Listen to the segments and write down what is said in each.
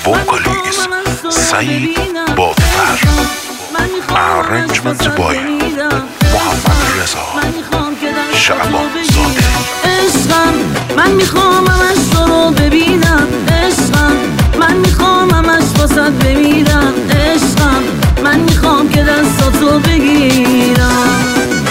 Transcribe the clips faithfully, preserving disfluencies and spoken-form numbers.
vocalist Saeed Botfar, arrangement by محمد رضا شعبان زاده. عشقم من میخوام همش تو رو ببینم، عشقم من میخوام همش واسد بمیرم، عشقم من میخوام که دستاتو بگیرم.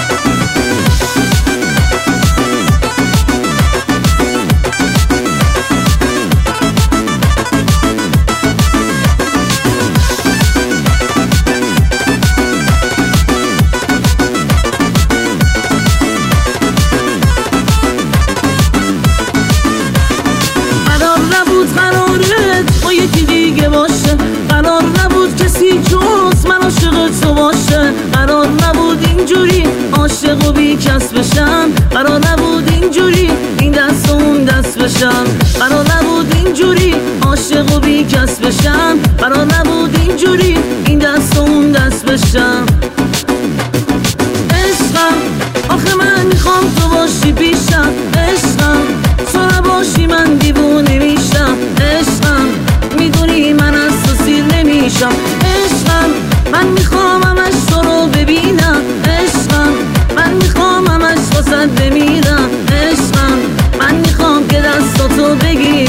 قرار نبود کسی جز من عاشق تو باشه، قرار نبود اینجوری عاشق و بی کس بشم، قرار نبود اینجوری این دست و اون دست بشم، قرار نبود اینجوری عاشق و بی کس بشم، قرار نبود اینجوری این دست و اون دست بشم. عشقم آخه من میخوام تو باشی پیشم، عشقم تو نباشی من دیوونه میشم، عشقم میدونی من از تو سیر نمیشم، عشقم من میخوام همش تو رو ببینم، عشقم من میخوام همش واسد بمیرم، عشقم من میخوام که دستاتو بگیرم.